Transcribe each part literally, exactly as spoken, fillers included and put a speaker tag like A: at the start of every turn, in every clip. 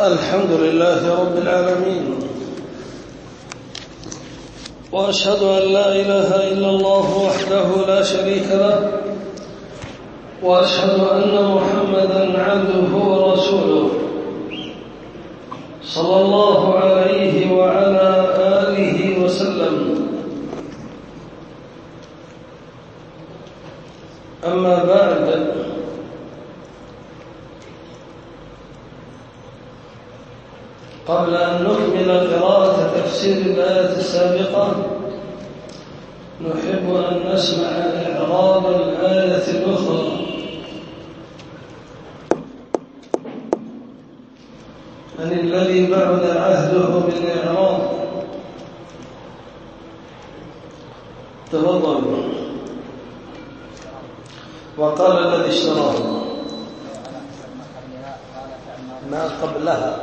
A: الحمد لله رب العالمين، وأشهد أن لا إله إلا الله وحده لا شريك له، وأشهد أن محمدًا عبده ورسوله صلى الله عليه وعلى آله وسلم. أما بعد، قبل أن نكمل قراءة تفسير الآية السابقة نحب أن نسمع إعراب الآية الأخرى. من الذي بعد عهده بالإعراب؟ تفضل. وقال الذي اشتراه ما قبلها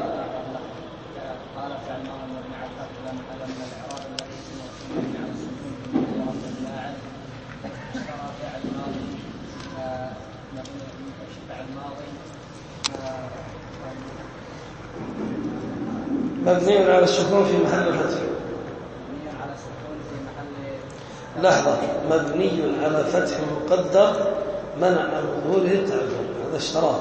A: مبني على السكون في محل الفتح. لحظة، مبني على فتح مقدر منع من ظهوره التعذر، هذا اشتراه.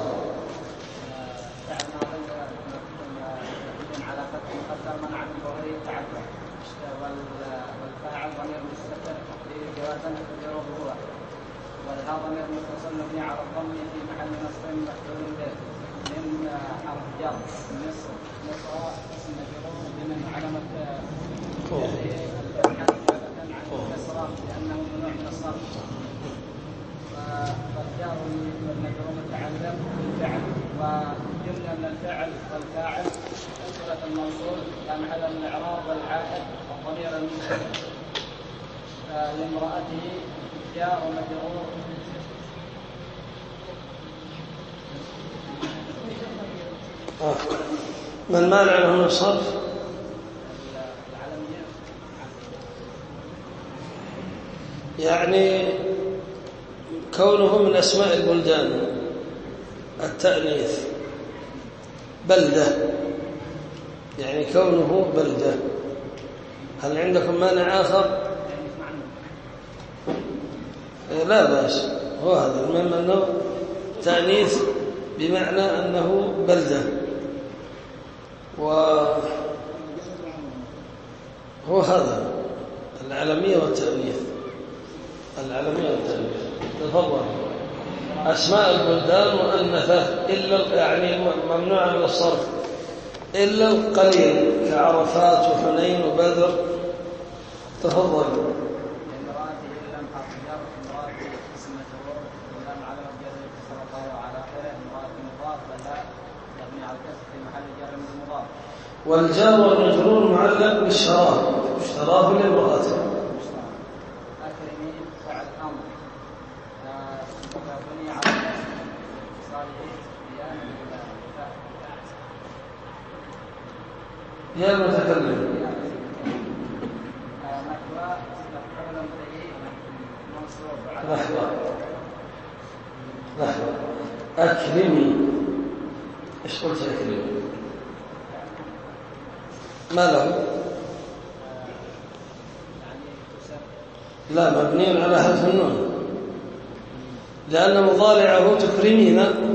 B: على فتح مقدر منع من ظهوره التعذر، والفاعل ضمير مستتر جوازا تقديره هو، والها ضمير متصل مبني على الضم في محل نصب مفعول به من حرف جر مصر مصر اسم مجرور بمن علامة الكسرة لأنه ممنوع من الصرف، فالجار والمجرور متعلق بالفعل، وجملة من الفعل والفاعل صلة الموصول لا محل من الإعراب، والعائد والضمير المنصرف لامرأته جار ومجرور.
A: من مانع له من الصرف؟ يعني كونه من أسماء البلدان، التأنيث بلدة، يعني كونه بلدة. هل عندكم مانع آخر؟ لا بأس، هو هذا المهم أنه تأنيث بمعنى أنه بلدة، وهو هذا العالمية والتأنيث، العالمية والتأنيث. تفضل. أسماء البلدان مؤنثة إلا يعني ممنوعة من الصرف إلا القليل كعرفات وحنين وبدر. تفضل. والجار والمجرور معلق بالشراه، اشتراه لامرأته. يا المتكلم. لحظة لحظة، أكرمي. إيش قلت أكرمي؟ ما له؟ لا، مبني على حذف النون لأن مضارعه تكرمين.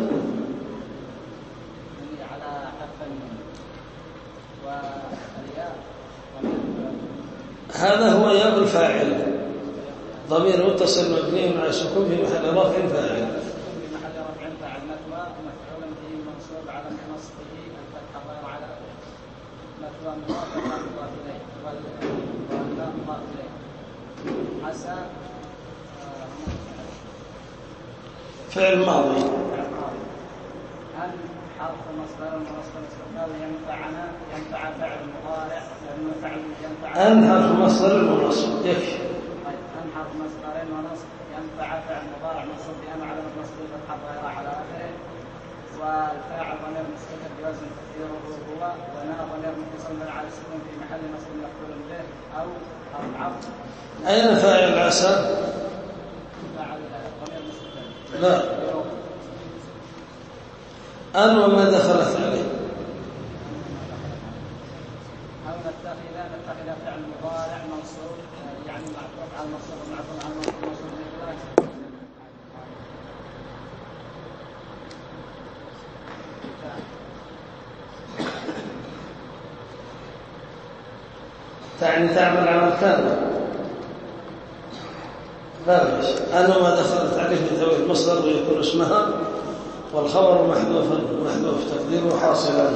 A: هذا هو ياء الفاعل، ضمير متصل مبني على السكون في محل رفع فاعل.
B: في محل رفع فاعل مثوى مفعول به منصوب على نصبه الفتح الظاهر على مثوى مضاف مضاف اليه والباء مضاف اليه. عسى
A: فعل ماضي.
B: هل حرف مصدر ومصدر استقبال ينفعنا ينفع فعل مضارع لأنه فعل ينفع.
A: أن حرف مصدر ونصب يكفي.
B: طيب، أن حرف مصدرين ونصب ينفع فعل مضارع منصوب بأن على نصب الفتحة الظاهرة على آخره، والفاعل ضمير مستتر جواز تقديره هو، وناء ضمير متصل على السكون في محل نصب مفعول به أو حرف عطف.
A: أين فاعل عسى؟
B: فاعل ضمير مستتر.
A: لا، أن وما دخلت عليه.
B: نتخذ نتخذ فعل مضارع منصوب يعني معطوف على المنصوب معطوف على المنصوب منصوب بالإدراج.
A: تعني تعمل عمل كامل. لا باش أنا ما دخلت عليه بتوي المصدر ويكون اسمها والخبر محذوف محذوف تقديره حاصلا.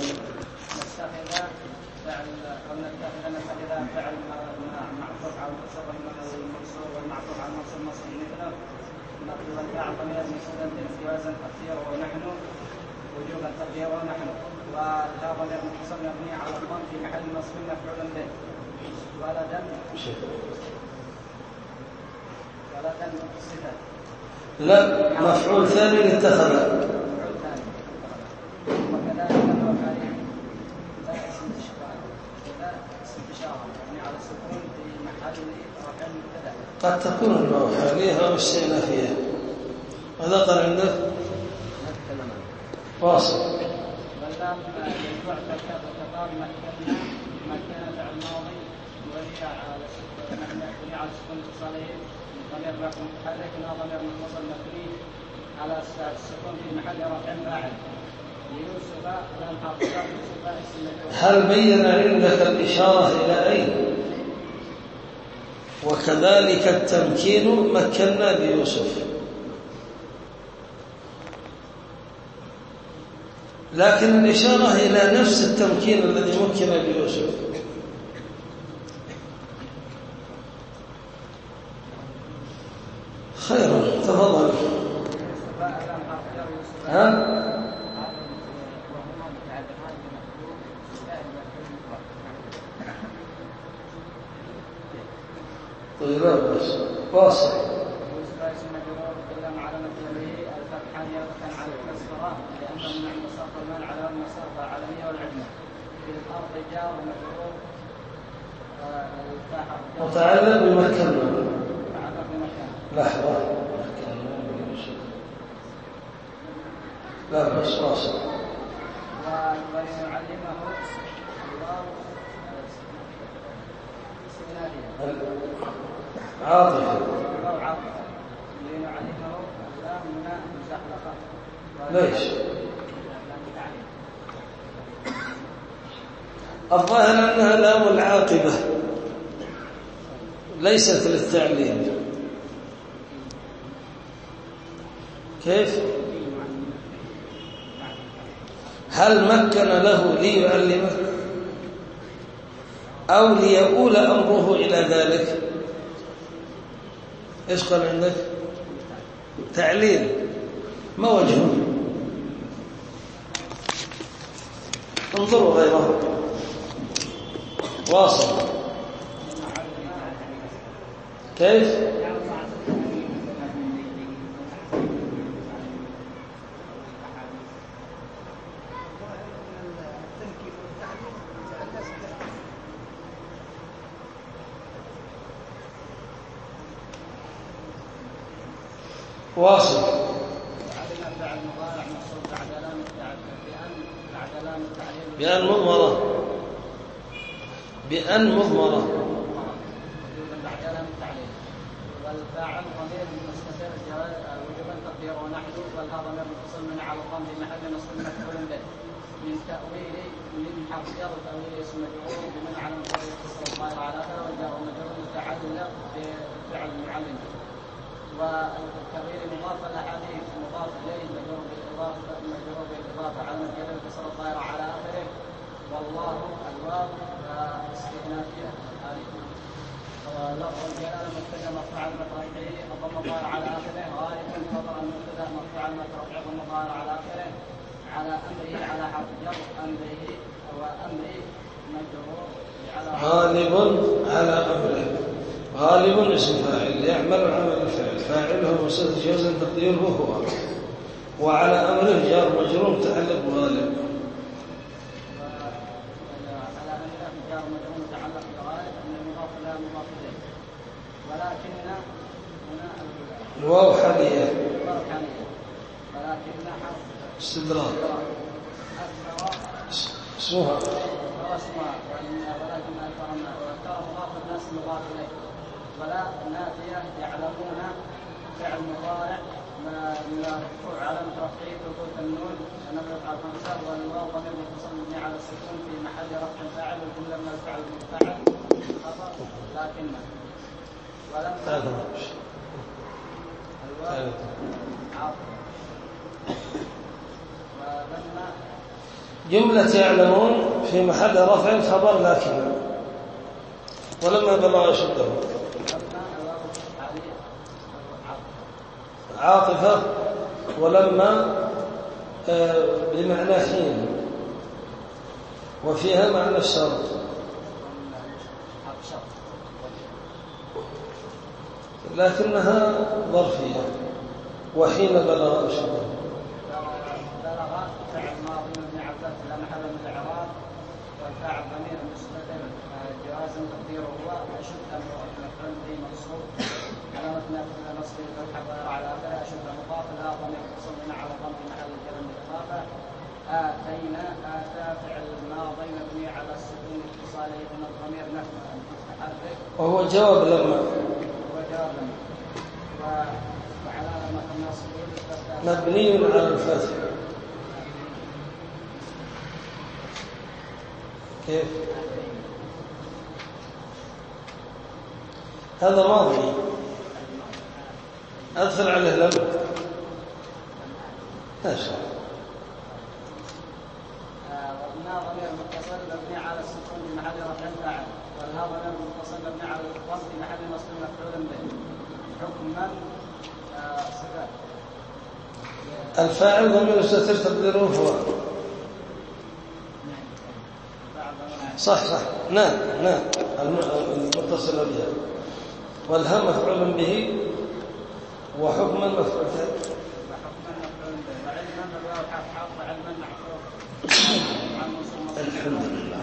B: وجوب التقدير ونحن والهذا المتصل مبني على الضم في محل نصب مفعول به ولدا ولدا صفة
A: لا مفعول ثاني اتخذ
B: مفعول ثاني وكذلك الوفاء لا اسم إشارة لا اسم إشارة يعني على السكون في محل رفع مبتدأ.
A: قد تكون الواو حالية أو استئنافية. ماذا قال عندك؟ واصل.
B: واللام ينفع كتاب مكنا مكنا فعل الماضي وهي على السكون مبني على السكون الاتصالي ضمير رفع متحرك ضمير منفصل مبني على السكون في محل رفع فاعل. ليوسف لام حرفية يوسف اسم.
A: هل بين عندك الإشارة إلى أين؟ وكذلك التمكين مكنا ليوسف، لكن الإشارة إلى نفس التمكين الذي مكن ليوسف. خيرا تفضل. ها؟ طيب بس واصل. متعلق بمكان. لحظة. لا بس واصل.
B: ويعلمه الله
A: عاطفة.
B: ليعلمه الله من مزحلقة.
A: ليش؟ الظاهر أنها لام العاقبة ليست للتعليل. كيف؟ هل مكن له ليعلمه أو ليؤول أمره إلى ذلك؟ إيش قال عندك؟ تعليل. ما وجهه؟ انظروا غيره. واصل. كيف؟ واصل. بأن مضمرة بأن مضمرة
B: والفاعل ضمير مستتر وجوبا تقديره نحن والها ضمير متصل من على الضم في محل نصب مفعول به من تأويل من حرف جر تأويل اسم مجرور بمن على مقابل اتصال الظاهر على اخره والجار والمجرور متعلق بفعل المعلم. والتغيير مضاف الاحاديث مضاف اليه مجرور بالاضافه مجرور بالاضافه على مجرور اتصال الظاهر على اخره. والله الواو استئنافيه ولفظ الجلاله مبتدا مرفوع المترفعه الضم الظاهر على اخره غالبا خبر المبتدا مرفوع المترفع الضم الظاهر على اخره على امره على حرف جر امره وامره مجرور
A: غالب على امره. غالب اسم فاعل يعمل عمل الفعل فاعله مستتر جوازا تقديره هو وعلى امره جار مجرور متعلق بغالب. الواو حالية
B: ولكن حرف
A: استدراك اسمها
B: وهو اسمها ولكن أكثر مضاف الناس مضاف إليه ولا نافية يعلمون فعل مضارع مرفوع على رفعه ثبوت النون ونبرة الخمسة والواو ضمير متصل مبني على السكون في محل رفع فاعل والجملة من الفعل المفعل خبر لكن ولم الواو عاطفة ولما
A: جملة يعلمون في محل رفع خبر لكن ولما بلغ أشده عاطفة ولما بمعنى حين وفيها معنى الشرط لكنها ظرفية وحين بلغ أشده
B: بلغ فعل ماضي مبني على الفتح لا محل من الاعراب والفاعل ضمير مستتر جواز تقديره هو اشد مفعول به منصوب علامة نصب الفتحة ظاهرة على آخره اشد مضاف لا ضمير متصل على ضم محل الجر بالإضافة آتينا آتى فعل ماضي مبني على السكون اتصاله من الضمير نحو متحرك
A: وهو جواب لما
B: وهو جواب لما وعلامة النصب
A: مبني على الفتح كيف هذا ماضي أدخل عليه لم ما شاء الله
B: والنا ضمير متصل مبني على السكون في محل رفع فاعل والها ضمير متصل مبني على الضم في محل نصب مفعول به حكما صفات
A: الفاعل ضمير مستتر تقديره هو صح صح نعم نعم المتصل بها والهم مفعول به وحكما مفعول به
B: وحكما مفعول به وعلما الواو حرف حرف وعلما محفوظ
A: الحمد لله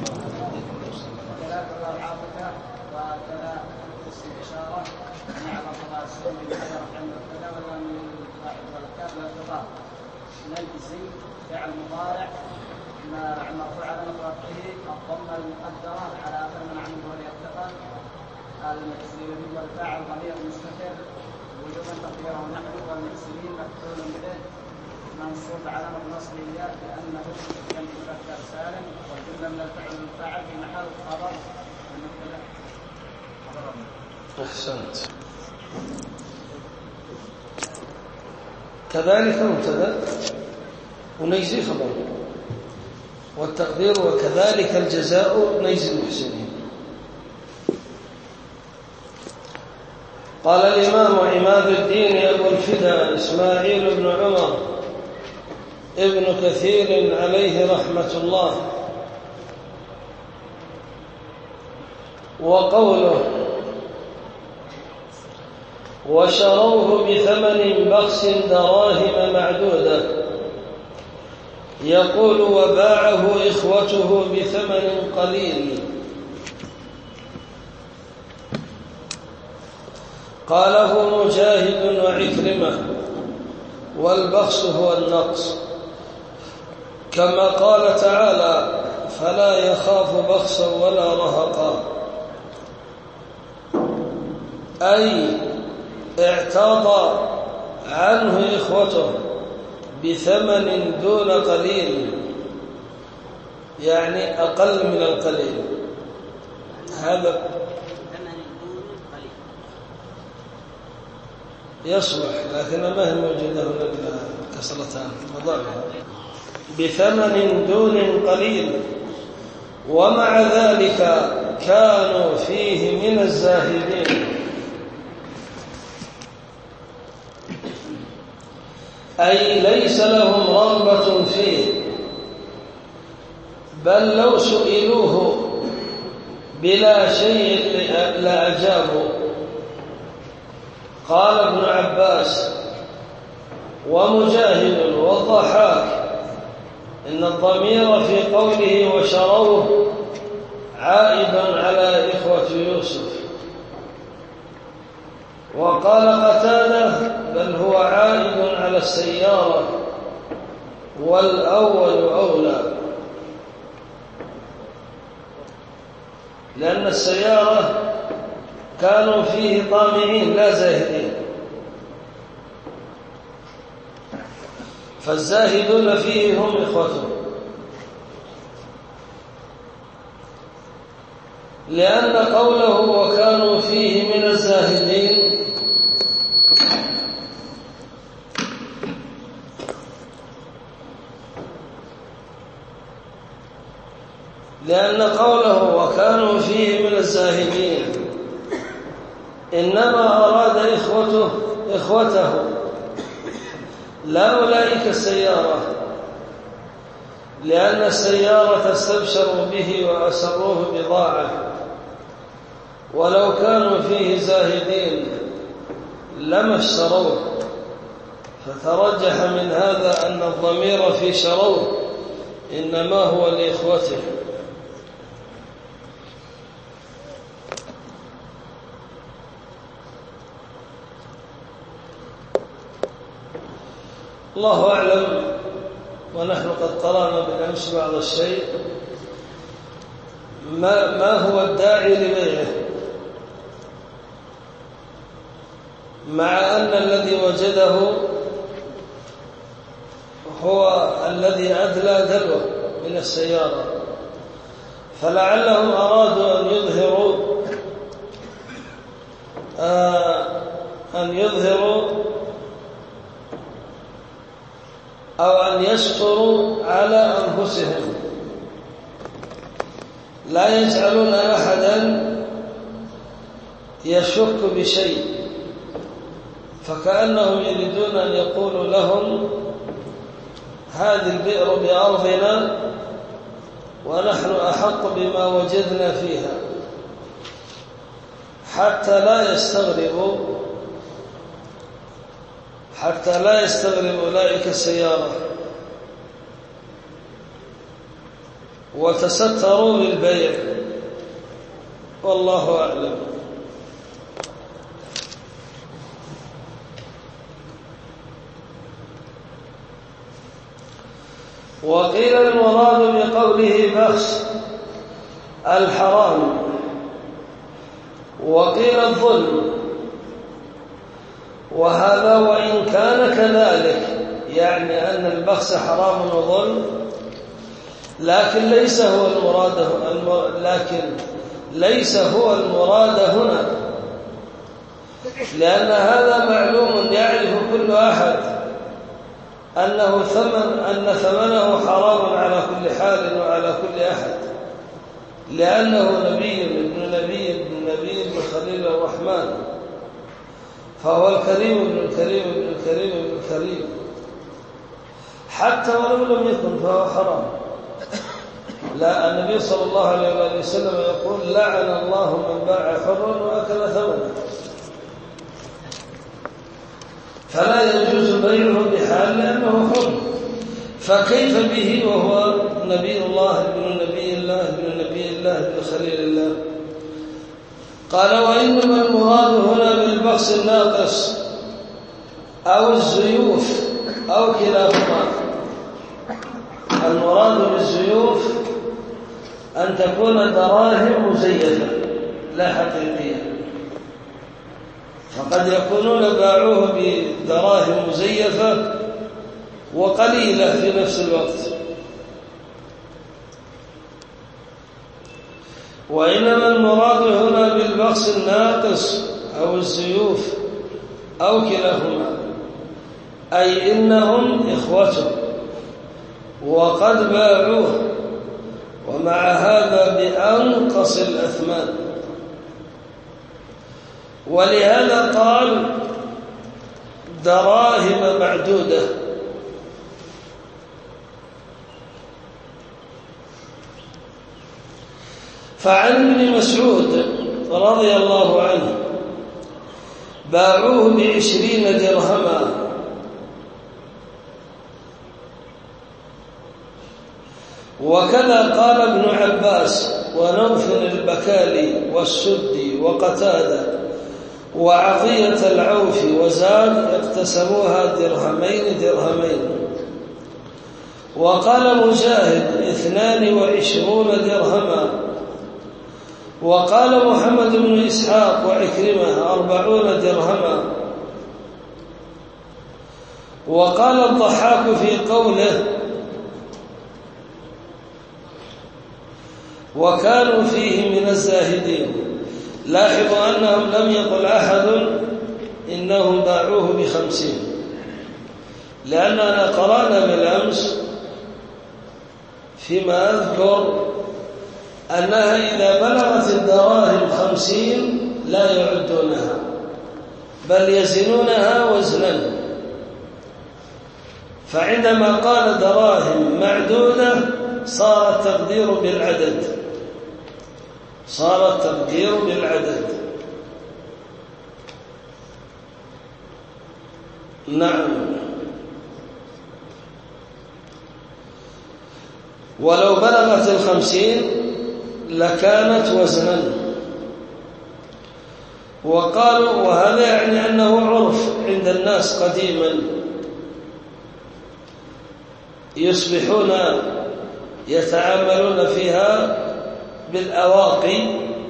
B: وكذلك الواو عاطفة وكذا اسم إشارة نعم طبعا السلم بمعنى رفع المبتدا ولا من الواحد والكاف والخطاب نجزي فعل مضارع مرفوع على رفعه الضمة المقدرة على آخر من عنه وليتقى المكسر والفاعل ضمير مستتر وجوبا تقديره نحو والمكسرين مفعول به منصوب علامة نصب الياء لأنه جمع مذكر سالم والجملة من الفعل والفاعل في محل خبر المبتدأ
A: أحسنت كذلك مبتدأ ونجزي خبر والتقدير وكذلك الجزاء نجزي المحسنين. قال الإمام عماد الدين أبو الفداء إسماعيل بن عمر ابن كثير عليه رحمة الله وقوله وشروه بثمن بخس دراهم معدودة يقول وباعه إخوته بثمن قليل. قاله مجاهد وعكرمة والبخس هو النقص كما قال تعالى فلا يخاف بخسا ولا رهقا أي اعتاض عنه إخوته بثمن دون قليل يعني أقل من القليل. هذا يصلح لكن ما هي موجودة هنا كسرتان مضاعفة بثمن دون قليل ومع ذلك كانوا فيه من الزاهدين أي ليس لهم رغبة فيه بل لو سئلوه بلا شيء لأجابوا. قال ابن عباس ومجاهد والضحاك إن الضمير في قوله وشروه عائد على إخوة يوسف. وقال قتادة بل هو عائد على السيارة والأول أولى. لأن السيارة كانوا فيه طامعين لا زاهدين، فالزاهدون فيه هم إخوته، لأن قوله وكانوا فيه من الزاهدين لأن قوله وكانوا فيه من الزاهدين إنما أراد إخوته إخوته لا أولئك السيارة، لأن السيارة استبشروا به وأسروه بضاعة، ولو كانوا فيه زاهدين لما اشتروه، فترجح من هذا أن الضمير في شروه إنما هو لإخوته. الله أعلم، ونحن قد قرأنا بالأمس بعض الشيء. ما, ما هو الداعي لبيعه، مع أن الذي وجده هو الذي أدلى دلوه من السيارة، فلعلهم أرادوا أن يظهروا آه أن يظهروا أو أن يستروا على أنفسهم، لا يجعلون أحدا يشك بشيء، فكأنهم يريدون أن يقولوا لهم هذه البئر بأرضنا ونحن أحق بما وجدنا فيها، حتى لا يستغربوا حتى لا يستغرب أولئك السيارة، وتستروا بالبيع، والله أعلم. وقيل المراد بقوله بخس الحرام، وقيل الظلم، وهذا وإن كان كذلك، يعني أن البخس حرام وظلم، لكن ليس هو المراد لكن ليس هو المراد هنا، لأن هذا معلوم يعرف كل أحد أنه ثمن أن ثمنه حرام على كل حال وعلى كل أحد، لأنه نبي ابن نبي ابن نبي ابن خليل الرحمن، فهو الكريم ابن الكريم ابن الكريم ابن الكريم، حتى ولو لم يكن فهو حرام. لا، النبي صلى الله عليه وسلم يقول لعن الله من باع حرا وأكل ثمنه، فلا يجوز بيعه بحال لأنه حر، فكيف به وهو نبي الله ابن نبي الله ابن نبي الله ابن خليل الله. قال وإنما المراد هنا بالبخس الناقص أو الزيوف أو كلاهما. المراد بالزيوف أن تكون دراهم مزيفة لا حقيقية، فقد يكونون باعوه بدراهم مزيفة وقليلة في نفس الوقت. وإنما المراد هنا بالبخس الناقص أو الزيوف أو كلاهما، أي إنهم إخوته وقد باعوه، ومع هذا بأنقص الأثمان. ولهذا قال دراهم معدودة. فعن ابن مسعود رضي الله عنه باعوه بعشرين درهما، وكذا قال ابن عباس ونوفل البكالي والسدي وقتادة وعطية العوف وزاد اقتسموها درهمين درهمين. وقال مجاهد اثنان وعشرون درهما، وقال محمد بن إسحاق وعكرمة أربعون درهما. وقال الضحاك في قوله وكانوا فيه من الزاهدين، لاحظوا أنهم لم يقل أحد إنهم باعوه بخمسين، لأننا قرأنا بالأمس فيما أذكر أنها إذا بلغت الدراهم خمسين لا يعدونها بل يزنونها وزنا. فعندما قال دراهم معدودة صار التقدير بالعدد صار التقدير بالعدد نعم. ولو بلغت الخمسين لكانت وزنا. وقالوا وهذا يعني أنه عرف عند الناس قديما، يصبحون يتعاملون فيها بالأواقي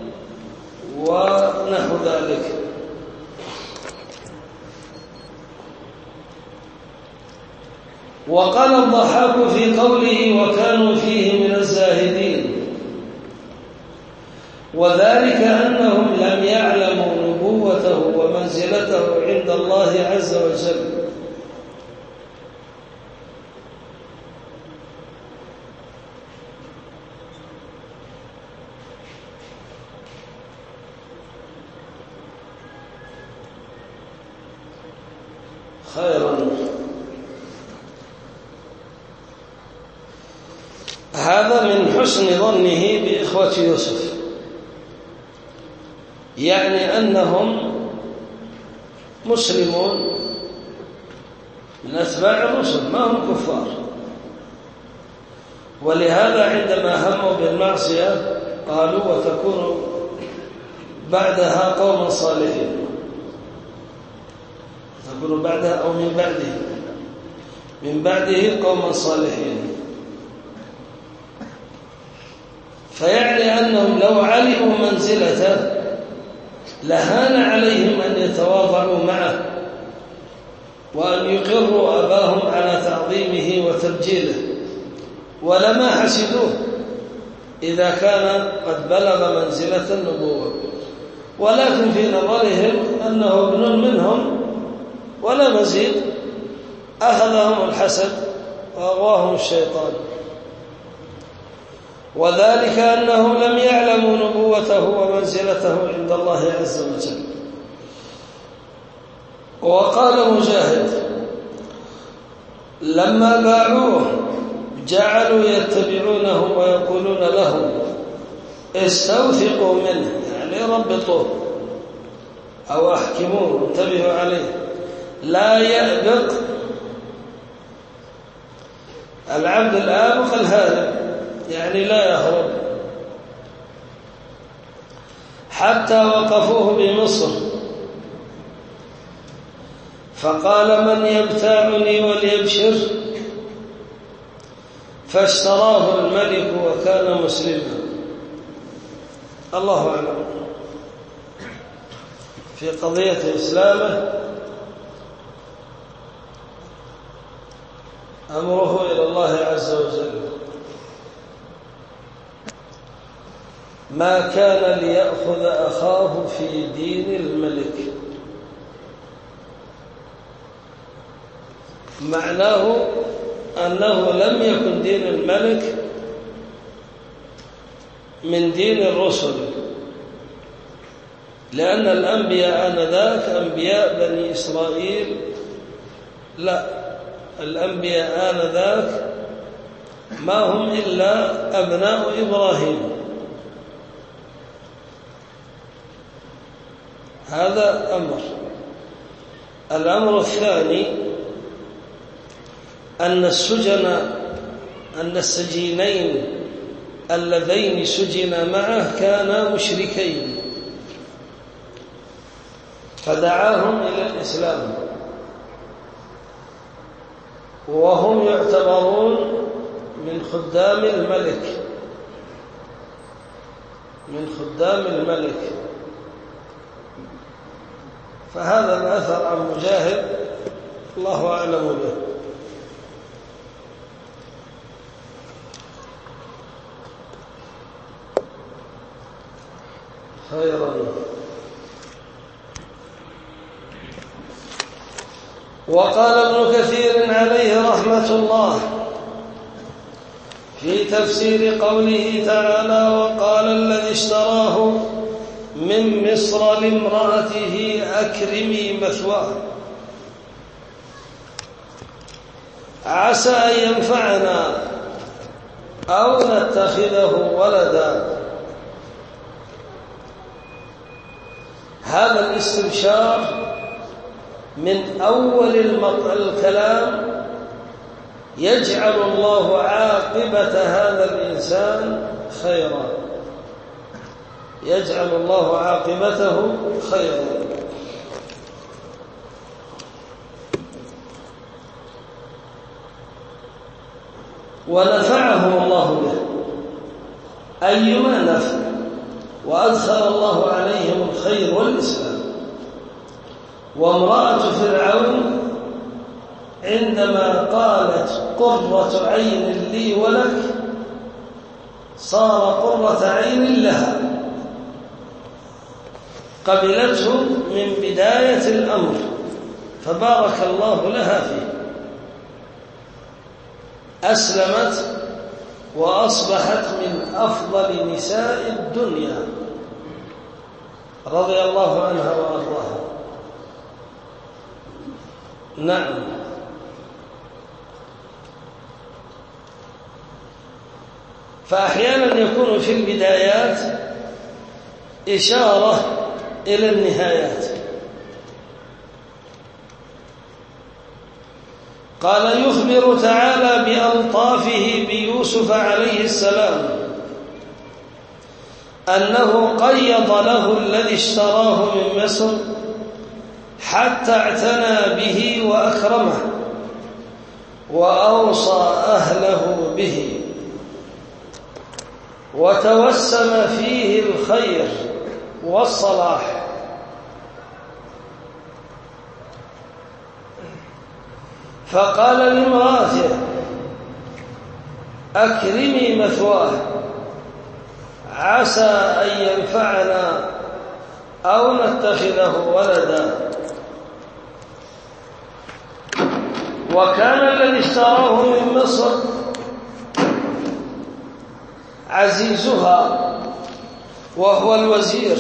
A: ونحو ذلك. وقال الضحاك في قوله وكانوا فيه من الزاهدين، وذلك أنهم لم يعلموا نبوته ومنزلته عند الله عز وجل. خيرا. هذا من حسن ظنه بإخوة يوسف، يعني أنهم مسلمون من أتباع الرسل ما هم كفار، ولهذا عندما هموا بالمعصية قالوا وتكون بعدها قوما صالحين، تكون بعدها أو من بعده من بعده قوما صالحين. فيعني أنهم لو علموا منزلته لهان عليهم أن يتواضعوا معه وأن يقروا أباهم على تعظيمه وتبجيله، ولما حسدوه إذا كان قد بلغ منزلة النبوة، ولكن في نظرهم أنه ابن منهم ولا مزيد، أخذهم الحسد وأغواهم الشيطان. وذلك أنهم لم يعلموا نبوته ومنزلته عند الله عز وجل. وقال مجاهد لما باعوه جعلوا يتبعونه ويقولون له استوثقوا منه، يعني ربطوه أو أحكموه انتبهوا عليه، لا يأبق. العبد الآبق الهارب، يعني لا يهرب. حتى وقفوه بمصر فقال من يبتاعني وليبشر، فاشتراه الملك وكان مسلما. الله أعلم في قضية إسلامه، أمره إلى الله عز وجل. ما كان ليأخذ أخاه في دين الملك، معناه أنه لم يكن دين الملك من دين الرسل، لأن الأنبياء آنذاك أنبياء بني إسرائيل، لا، الأنبياء آنذاك ما هم إلا أبناء إبراهيم. هذا أمر. الأمر الثاني أن السجن أن السجينين اللذين سجنا معه كانا مشركين، فدعاهم إلى الإسلام، وهم يعتبرون من خدام الملك، من خدام الملك. فهذا الأثر عن مجاهد الله أعلم به. خيرا. وقال ابن كثير عليه رحمة الله في تفسير قوله تعالى: وقال الذي اشتراه من مصر لامرأته أكرمي مثواه عسى أن ينفعنا أو نتخذه ولدا. هذا الاستبشار من أول الكلام يجعل الله عاقبة هذا الإنسان خيرا، يجعل الله عاقبته خيرا. ونفعه الله به أيما نفع، وأدخل الله عليهم الخير والإسلام. وامرأة فرعون عندما قالت قرة عين لي ولك صار قرة عين لها، قبلته من بداية الأمر فبارك الله لها فيه، أسلمت وأصبحت من أفضل نساء الدنيا رضي الله عنها وأرضاها. نعم. فأحيانا يكون في البدايات إشارة إلى النهايات. قال: يخبر تعالى بألطافه بيوسف عليه السلام أنه قيض له الذي اشتراه من مصر حتى اعتنى به وأكرمه وأوصى أهله به وتوسم فيه الخير والصلاح. فقال لامرأته: أكرمي مثواه عسى أن ينفعنا أو نتخذه ولدا. وكان الذي اشتراه من مصر عزيزها وهو الوزير،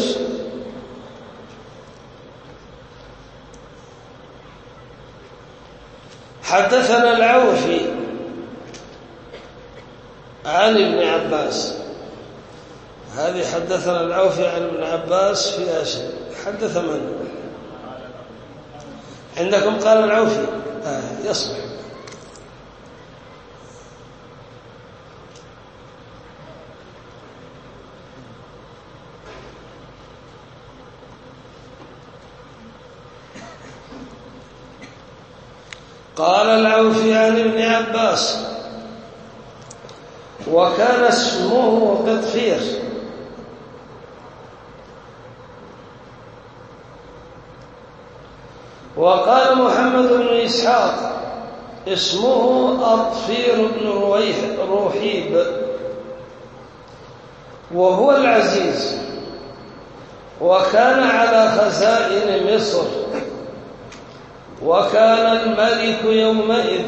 A: حدثنا العوفي عن ابن عباس. هذه حدثنا العوفي عن ابن عباس في أشياء. حدث من عندكم قال العوفي؟ آه يصبح. قال العوفي عن ابن عباس: وكان اسمه قطفير. وقال محمد بن إسحاق اسمه أطفير بن روحيب، وهو العزيز، وكان على خزائن مصر، وكان الملك يومئذ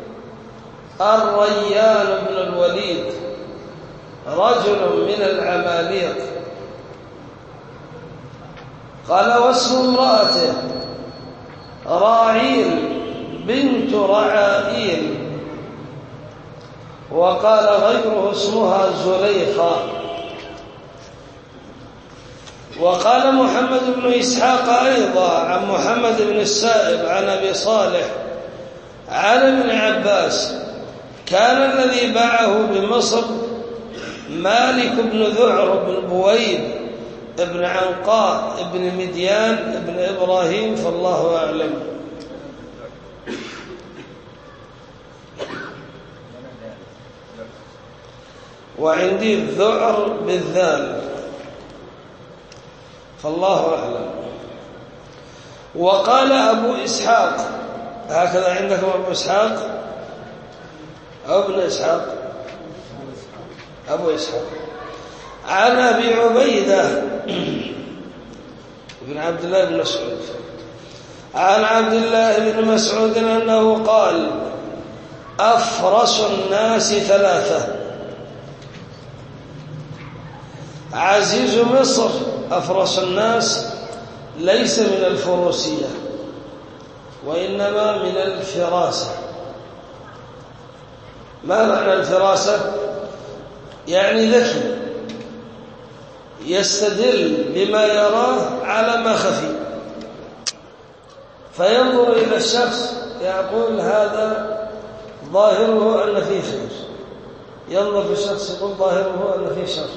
A: الريان بن الوليد رجل من العماليق. قال: واسم امرأته راعيل بنت رعائيل. وقال غيره اسمها زليخة. وقال محمد بن إسحاق أيضا عن محمد بن السائب عن أبي صالح عن ابن عباس: كان الذي باعه بمصر مالك بن ذعر بن بويد ابن عنقاء ابن مديان ابن إبراهيم، فالله أعلم. وعندي الذعر بالذال. فالله أعلم. وقال أبو إسحاق، هكذا عندكم أبو إسحاق أو ابن إسحاق؟ أبو إسحاق. عن أبي عبيدة بن عبد الله بن مسعود عن عبد الله بن مسعود أنه قال: أفرس الناس ثلاثة. عزيز مصر، أفرس الناس ليس من الفروسية وإنما من الفراسة. ما معنى الفراسة؟ يعني ذكي، يستدل بما يراه على ما خفي، فينظر إلى الشخص يقول هذا ظاهره أن فيه خير، ينظر في الشخص يقول ظاهره أن فيه شر.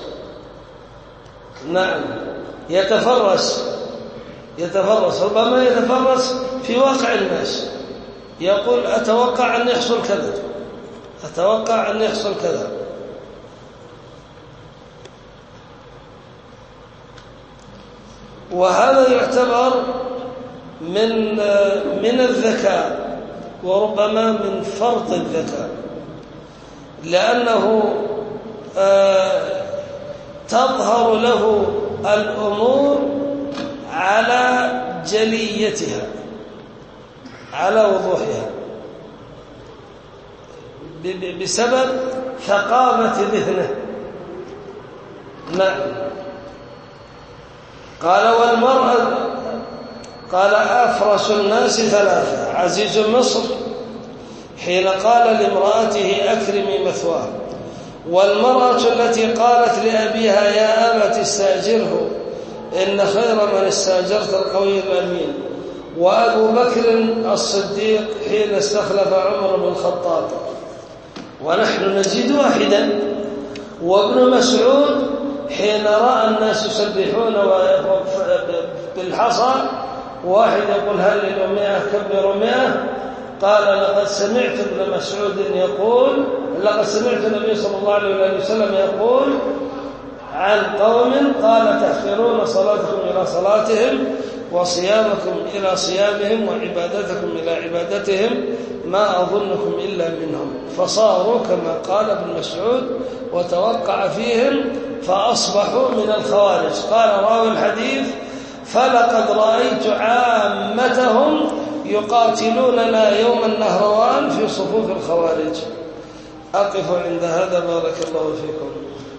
A: نعم، يتفرس يتفرس ربما يتفرس في واقع الناس، يقول أتوقع أن يحصل كذا، أتوقع أن يحصل كذا. وهذا يعتبر من من الذكاء، وربما من فرط الذكاء، لأنه تظهر له الأمور على جليتها، على وضوحها، بسبب ثقافة ذهنه. نعم. قال: والمرأة، قال: أفرس الناس ثلاثة. عزيز مصر حين قال لامرأته أكرمي مثواه، والمرأة التي قالت لأبيها يا أبت استأجره إن خير من استأجرت القوي الأمين، وأبو بكر الصديق حين استخلف عمر بن الخطاب. ونحن نزيد واحدا، وابن مسعود حين رأى الناس يسبحون بالحصى، واحد يقول هل لرميئة كبر رميئة، قال: لقد سمعت ابن مسعود يقول، لقد سمعت النبي صلى الله عليه وسلم يقول عن قوم قال: تأخرون صلاتكم إلى صلاتهم وصيامكم إلى صيامهم وعبادتكم إلى عبادتهم، ما أظنكم إلا منهم. فصاروا كما قال ابن مسعود وتوقع فيهم فأصبحوا من الخوارج. قال راوي الحديث: فلقد رأيت عامتهم يقاتلوننا يوم النهروان في صفوف الخوارج. أقف عند هذا، بارك الله فيكم.